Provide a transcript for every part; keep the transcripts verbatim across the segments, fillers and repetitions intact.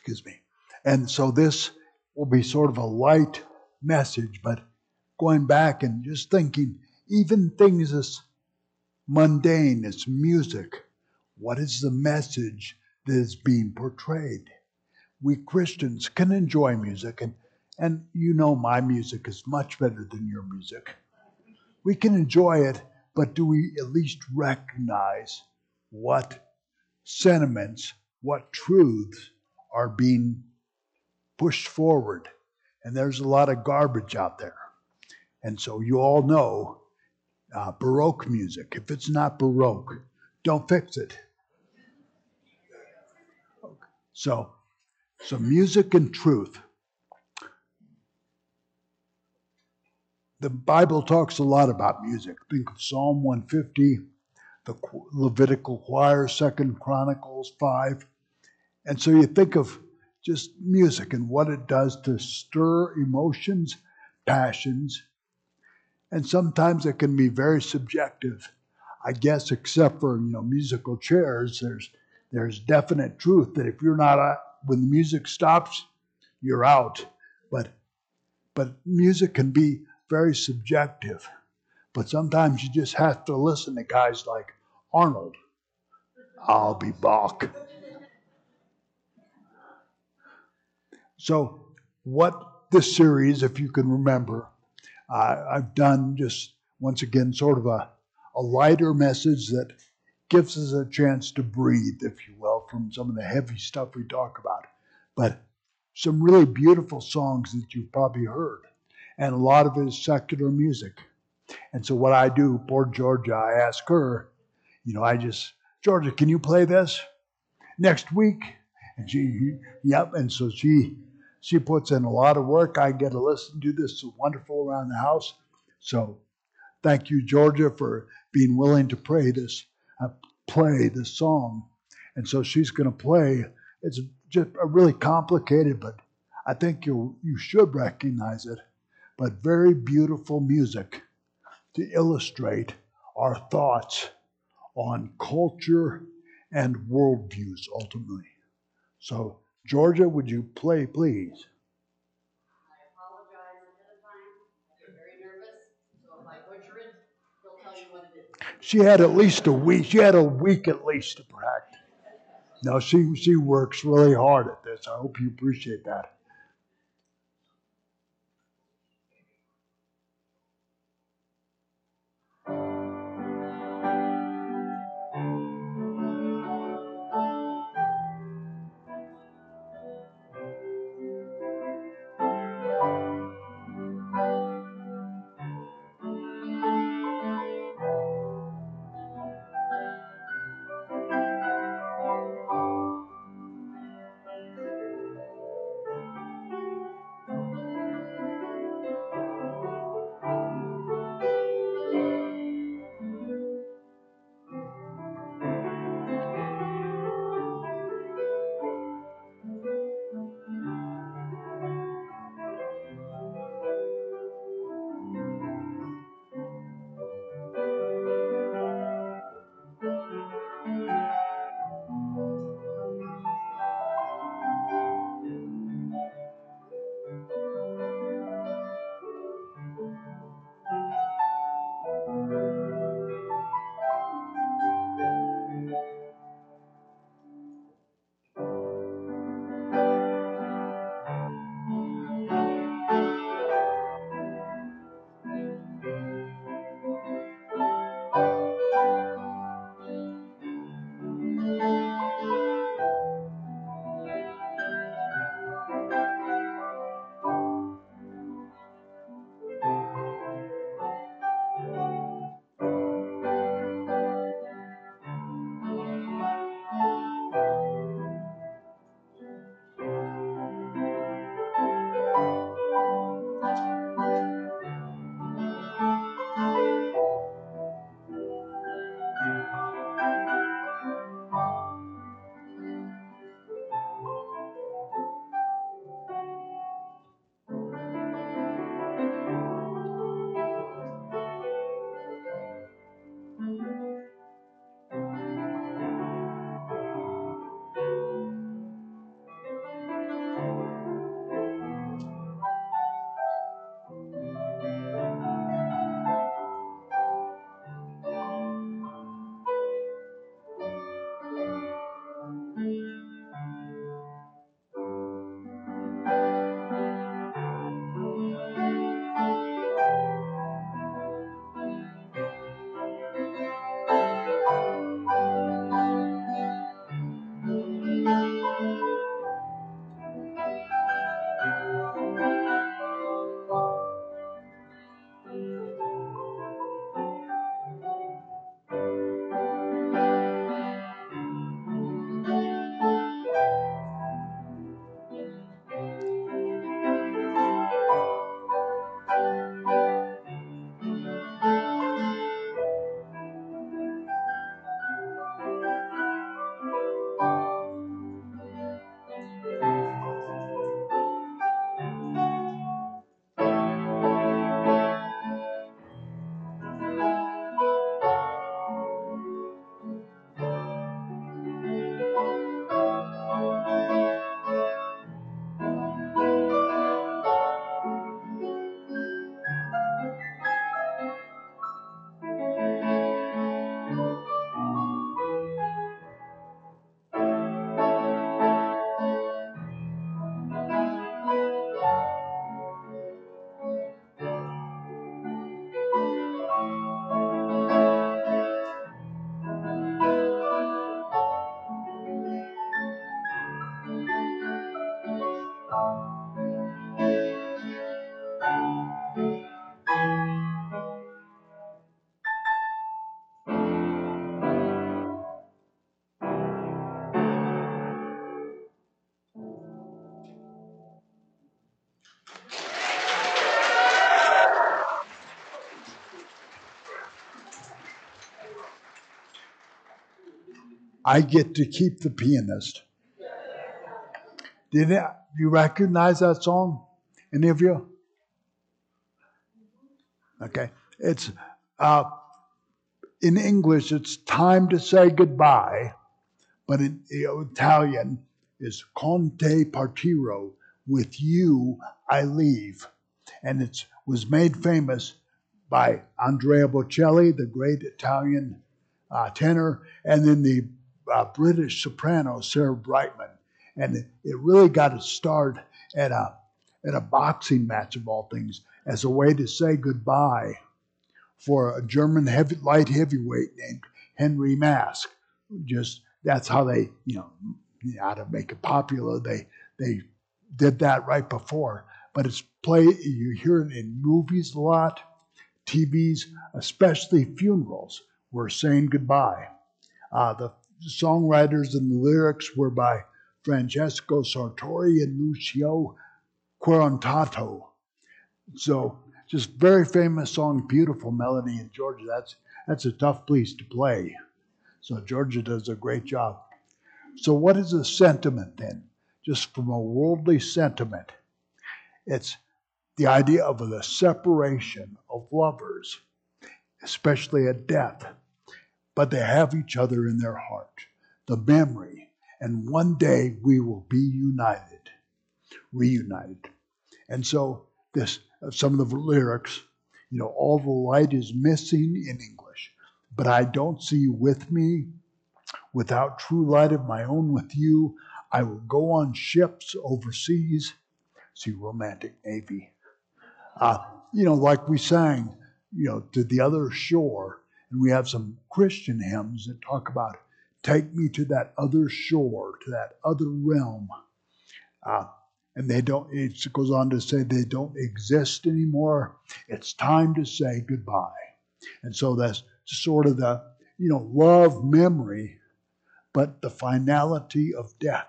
excuse me. And so this will be sort of a light message, but going back and just thinking, even things as mundane as music, what is the message that is being portrayed? We Christians can enjoy music, and, and you know my music is much better than your music. We can enjoy it, but do we at least recognize what sentiments, what truths are being pushed forward? And there's a lot of garbage out there. And so you all know uh, Baroque music. If it's not Baroque, don't fix it. So, so music and truth. The Bible talks a lot about music. Think of Psalm one fifty, the Levitical choir, Second Chronicles five. And so you think of just music and what it does to stir emotions, passions, and sometimes it can be very subjective. I guess except for, you know, musical chairs, there's there's definite truth that if you're not uh, when the music stops, you're out. But but music can be very subjective. But sometimes you just have to listen to guys like Arnold. I'll be back. So what this series, if you can remember, uh, I've done just once again sort of a, a lighter message that gives us a chance to breathe, if you will, from some of the heavy stuff we talk about. But some really beautiful songs that you've probably heard. And a lot of it is secular music. And so what I do, poor Georgia, I ask her, you know, I just, Georgia, can you play this next week? And she, yep. And so she, she puts in a lot of work. I get to listen to this. It's wonderful around the house. So thank you, Georgia, for being willing to play this, uh, play this song. And so she's going to play. It's just a really complicated, but I think you you should recognize it. But very beautiful music to illustrate our thoughts on culture and worldviews ultimately. So, Georgia, would you play, please? I apologize ahead of time. I get very nervous, so if I butcher it, he'll tell you what it is. She had at least a week. She had a week at least to practice. No, she she works really hard at this. I hope you appreciate that. I get to keep the pianist. Did it, you recognize that song? Any of you? Okay. It's uh, in English, it's time to say goodbye, but in Italian is Conte partiro. With you, I leave. And it was made famous by Andrea Bocelli, the great Italian uh, tenor, and then the uh, British soprano, Sarah Brightman. And it, it really got its start at a, at a boxing match, of all things, as a way to say goodbye for a German heavy, light heavyweight named Henry Mask. Just that's how they, you know, how to make it popular. They they did that right before. But it's play. You hear it in movies a lot, T Vs, especially funerals. We're saying goodbye. Uh, the songwriters and the lyrics were by Francesco Sartori and Lucio Quarantato. So just very famous song, beautiful melody in Georgia. That's that's a tough place to play. So Georgia does a great job. So what is a sentiment then? Just from a worldly sentiment, it's the idea of the separation of lovers, especially at death. But they have each other in their heart, the memory, and one day we will be united, reunited. And so this, some of the lyrics, you know, all the light is missing in English, but I don't see you with me. Without true light of my own with you, I will go on ships overseas. See, romantic navy. Uh, you know, like we sang, you know, to the other shore, and we have some Christian hymns that talk about take me to that other shore, to that other realm. Uh, and they don't, it goes on to say they don't exist anymore. It's time to say goodbye. And so that's sort of the, you know, love memory, but the finality of death.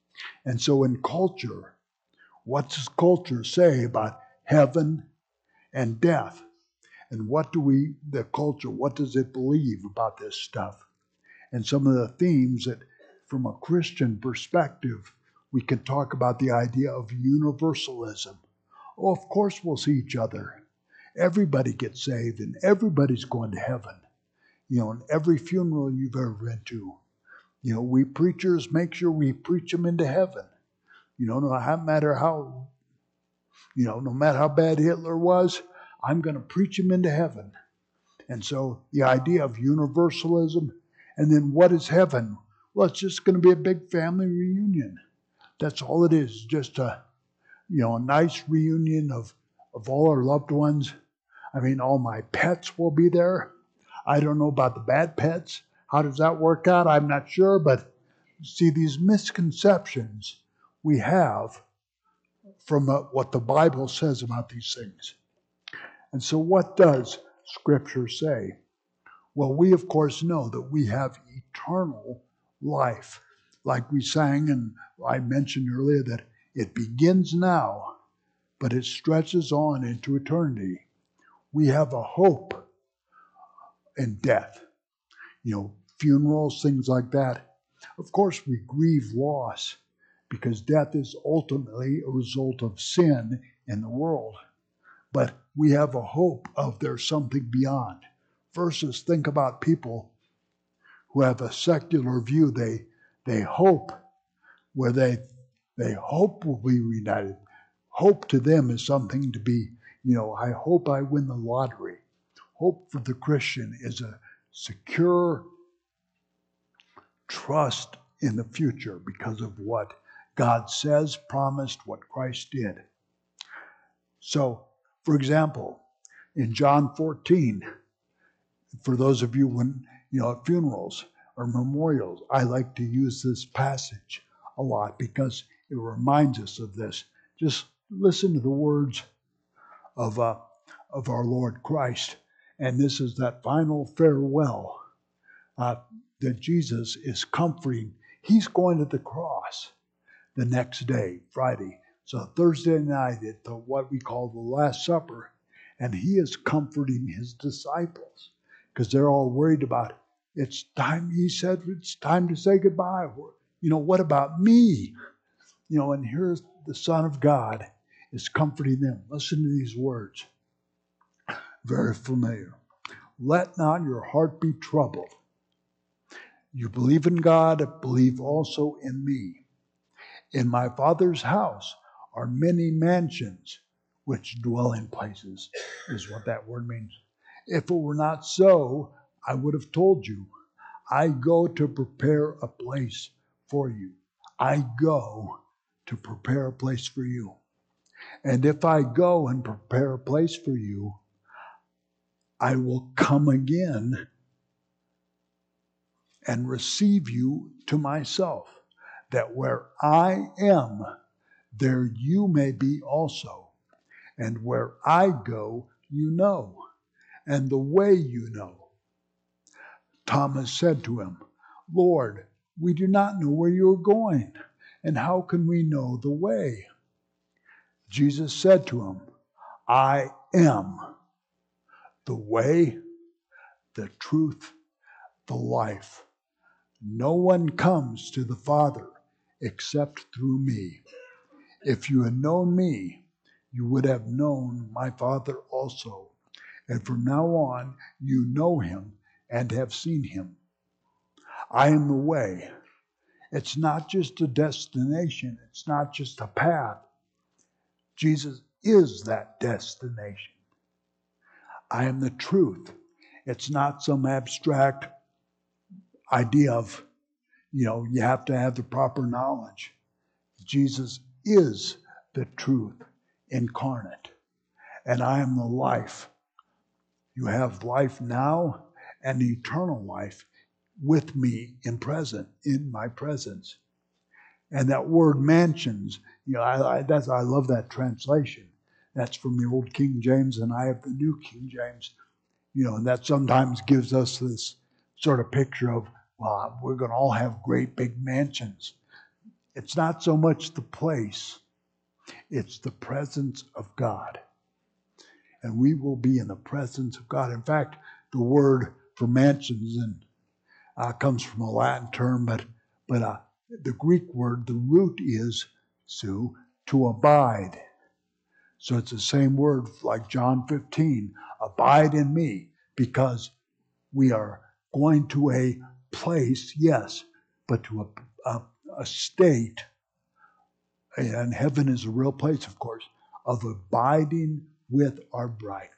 And so in culture, what does culture say about heaven and death? And what do we, the culture, what does it believe about this stuff? And some of the themes that, from a Christian perspective, we can talk about the idea of universalism. Oh, of course we'll see each other. Everybody gets saved and everybody's going to heaven. You know, in every funeral you've ever been to, you know, we preachers make sure we preach them into heaven. You know, no matter how, you know, no matter how bad Hitler was, I'm going to preach him into heaven. And so the idea of universalism, and then what is heaven? Well, it's just going to be a big family reunion. That's all it is, just a, you know, a nice reunion of, of all our loved ones. I mean, all my pets will be there. I don't know about the bad pets. How does that work out? I'm not sure, but see, these misconceptions we have from uh, what the Bible says about these things. And so what does Scripture say? Well, we of course know that we have eternal life. Like we sang and I mentioned earlier that it begins now, but it stretches on into eternity. We have a hope in death. You know, funerals, things like that. Of course, we grieve loss because death is ultimately a result of sin in the world. But we have a hope of there's something beyond. Versus think about people who have a secular view. They they hope where they they hope will be reunited. Hope to them is something to be, you know, I hope I win the lottery. Hope for the Christian is a secure trust in the future because of what God says, promised, what Christ did. So, for example, in John fourteen, for those of you when, you know, at funerals or memorials, I like to use this passage a lot because it reminds us of this. Just listen to the words of, uh, of our Lord Christ. And this is that final farewell uh, that Jesus is comforting. He's going to the cross the next day, Friday. So Thursday night at the, what we call the Last Supper, and he is comforting his disciples because they're all worried about, it's time, he said, it's time to say goodbye. You know, what about me? You know, and here's the Son of God is comforting them. Listen to these words. Very familiar. Let not your heart be troubled. You believe in God, believe also in me. In my Father's house are many mansions, which dwelling places is what that word means. If it were not so, I would have told you. I go to prepare a place for you. I go to prepare a place for you. And if I go and prepare a place for you, I will come again and receive you to myself, that where I am, there you may be also. And where I go, you know, and the way you know. Thomas said to him, Lord, we do not know where you are going, and how can we know the way? Jesus said to him, I am the way, the truth, the life. No one comes to the Father except through me. If you had known me, you would have known my Father also. And from now on, you know him and have seen him. I am the way. It's not just a destination. It's not just a path. Jesus is that destination. I am the truth. It's not some abstract idea of, you know, you have to have the proper knowledge. Jesus is the truth incarnate. And I am the life. You have life now and eternal life with me in present, in my presence. And that word mansions, you know, I, I, that's, I love that translation. That's from the old King James, and I have the new King James. You know, and that sometimes gives us this sort of picture of, well, we're going to all have great big mansions. It's not so much the place, it's the presence of God. And we will be in the presence of God. In fact, the word for mansions and uh, comes from a Latin term, but but uh, the Greek word, the root is, Sue, to abide. So it's the same word like John fifteen, abide in me, because we are going to a place, yes, but to a, a, a state, and heaven is a real place, of course, of abiding with our bridegroom.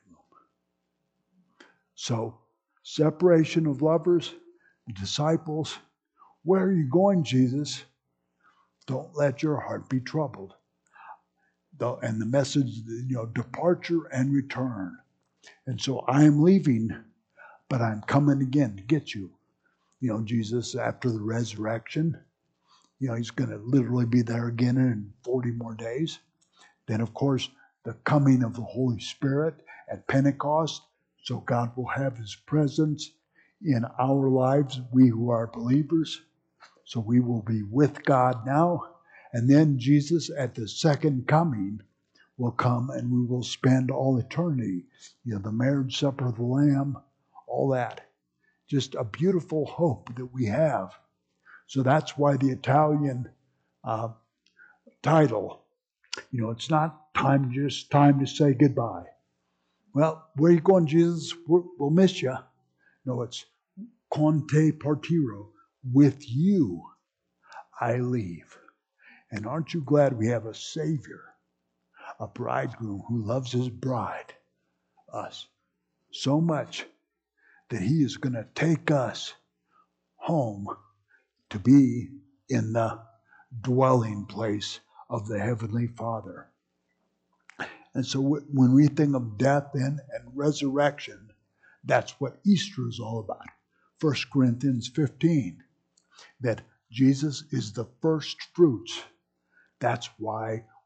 So, separation of lovers, disciples. Where are you going, Jesus? Don't let your heart be troubled. And the message, you know, departure and return. And so I am leaving, but I'm coming again to get you. You know, Jesus, after the resurrection, you know, he's going to literally be there again in forty more days. Then, of course, the coming of the Holy Spirit at Pentecost. So God will have his presence in our lives, we who are believers. So we will be with God now. And then Jesus at the second coming will come and we will spend all eternity. You know, the marriage supper of the Lamb, all that. Just a beautiful hope that we have. So that's why the Italian uh, title, you know, it's not time just time to say goodbye. Well, where are you going, Jesus? We're, we'll miss you. No, it's con te partiro. With you I leave. And aren't you glad we have a Savior, a bridegroom who loves his bride, us, so much that he is going to take us home to be in the dwelling place of the Heavenly Father. And so when we think of death then and resurrection, that's what Easter is all about. First Corinthians fifteen, that Jesus is the first fruits. That's why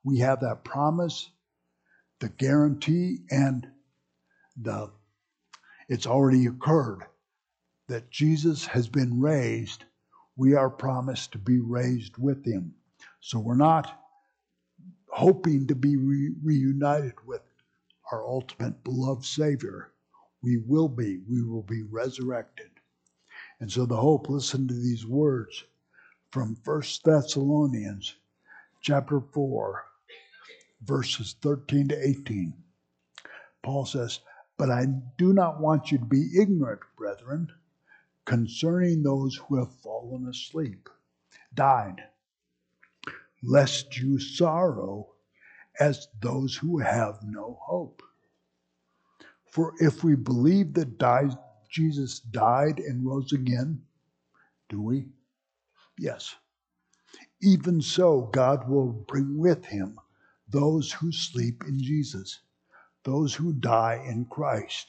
we have that promise, the guarantee, and the it's already occurred that Jesus has been raised. We are promised to be raised with him. So we're not hoping to be re- reunited with our ultimate beloved Savior. We will be. We will be resurrected. And so the hope, listen to these words from First Thessalonians chapter four, verses thirteen to eighteen. Paul says, "But I do not want you to be ignorant, brethren, concerning those who have fallen asleep, died, lest you sorrow as those who have no hope. For if we believe that died, Jesus died and rose again, do we? Yes. Even so, God will bring with him those who sleep in Jesus, those who die in Christ."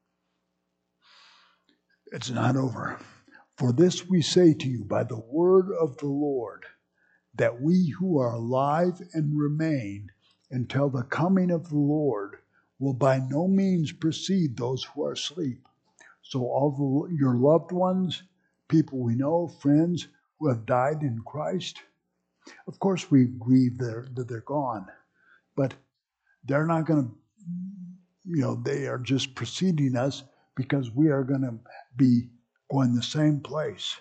It's not over. "For this we say to you by the word of the Lord, that we who are alive and remain until the coming of the Lord will by no means precede those who are asleep. So all the, your loved ones, people we know, friends who have died in Christ, of course we grieve that they're, they're gone, but they're not going to, you know, they are just preceding us because we are going to be going the same place.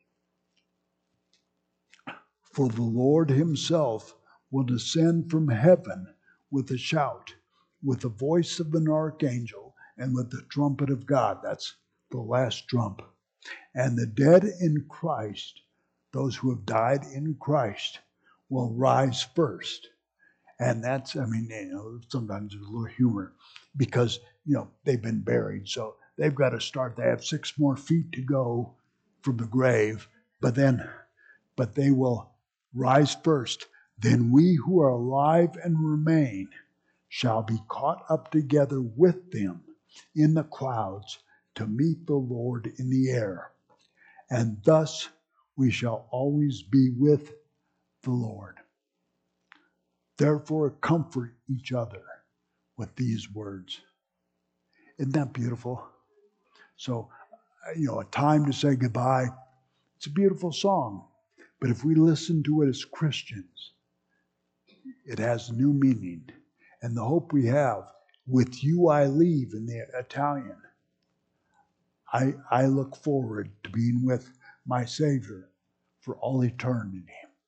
For the Lord himself will descend from heaven with a shout, with the voice of an archangel, and with the trumpet of God." That's the last trump. "And the dead in Christ, those who have died in Christ, will rise first." And that's, I mean, you know, sometimes there's a little humor because, you know, they've been buried. So they've got to start. They have six more feet to go from the grave. But then, but they will rise first. "Then we who are alive and remain shall be caught up together with them in the clouds to meet the Lord in the air. And thus we shall always be with the Lord. Therefore, comfort each other with these words." Isn't that beautiful? So, you know, a time to say goodbye. It's a beautiful song. But if we listen to it as Christians, it has new meaning. And the hope we have, "With you I leave" in the Italian. I, I look forward to being with my Savior for all eternity.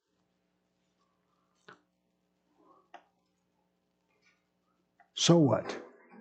So what?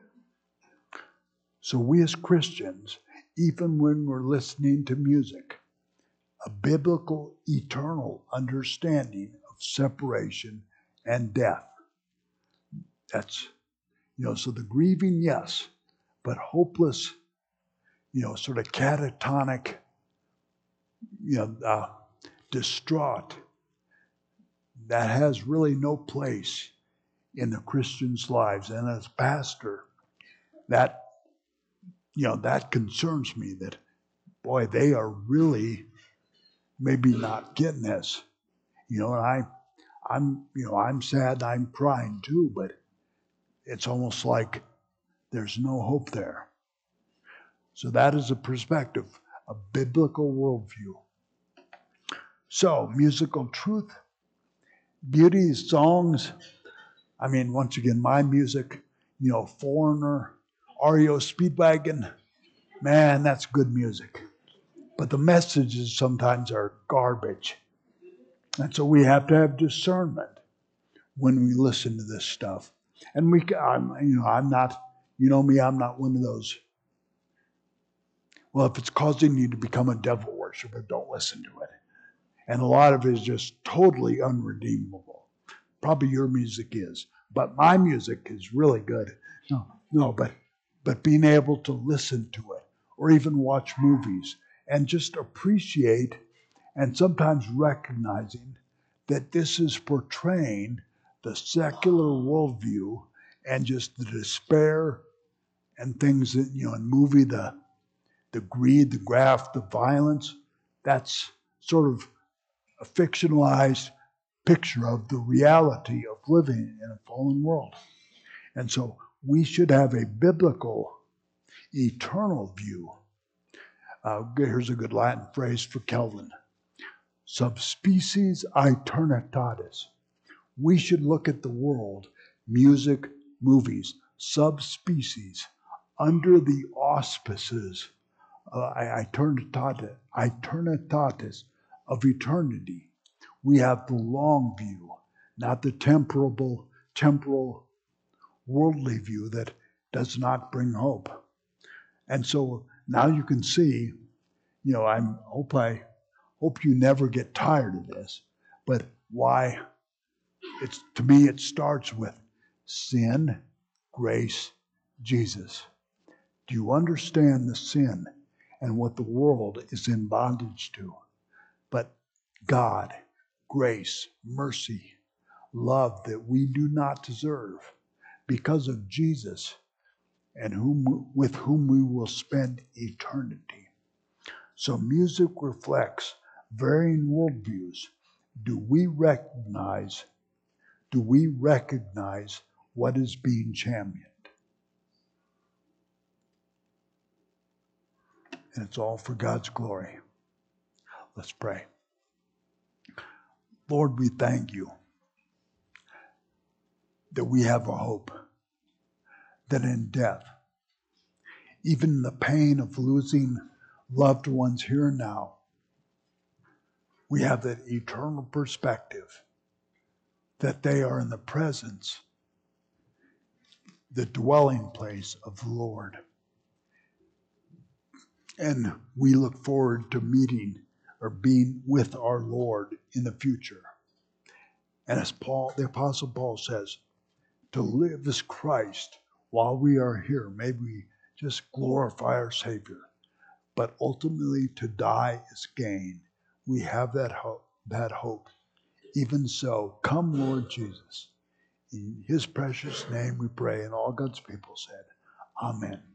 So we as Christians, even when we're listening to music, a biblical, eternal understanding of separation and death. That's, you know, so the grieving, yes, but hopeless, you know, sort of catatonic, you know, uh, distraught, that has really no place in the Christians' lives. And as pastor, that, you know, that concerns me that, boy, they are really maybe not getting this. You know, and I, I'm, you know, I'm sad, I'm crying too, but it's almost like there's no hope there. So that is a perspective, a biblical worldview. So, musical truth, beauty, songs. I mean, once again, my music, you know, Foreigner, R E O Speedwagon, man, that's good music. But the messages sometimes are garbage. And so we have to have discernment when we listen to this stuff. And we, I'm, you know, I'm not, you know me, I'm not one of those. Well, if it's causing you to become a devil worshiper, don't listen to it. And a lot of it is just totally unredeemable. Probably your music is, but my music is really good. No, no, but but being able to listen to it or even watch movies and just appreciate and sometimes recognizing that this is portraying the secular worldview and just the despair and things that, you know, in movie, the the greed, the graft, the violence, that's sort of a fictionalized picture of the reality of living in a fallen world. And so we should have a biblical, eternal view. Uh, here's a good Latin phrase for Calvin. Subspecies aeternitatis. We should look at the world, music, movies, subspecies, under the auspices uh, aeternitatis, aeternitatis of eternity. We have the long view, not the temporal, temporal, worldly view that does not bring hope. And so now you can see, you know, I hope I hope you never get tired of this, but why? It's, to me, it starts with sin, grace, Jesus. Do you understand the sin and what the world is in bondage to? But God, grace, mercy, love that we do not deserve because of Jesus and whom, with whom we will spend eternity. So music reflects varying worldviews. Do we recognize Do we recognize what is being championed? And it's all for God's glory. Let's pray. Lord, we thank you that we have a hope, that in death, even in the pain of losing loved ones here and now, we have that eternal perspective that they are in the presence, the dwelling place of the Lord. And we look forward to meeting or being with our Lord in the future. And as Paul, the Apostle Paul says, to live is Christ while we are here. May we just glorify our Savior. But ultimately to die is gain. We have that hope, that hope. Even so, come Lord Jesus. In his precious name we pray, and all God's people said, Amen.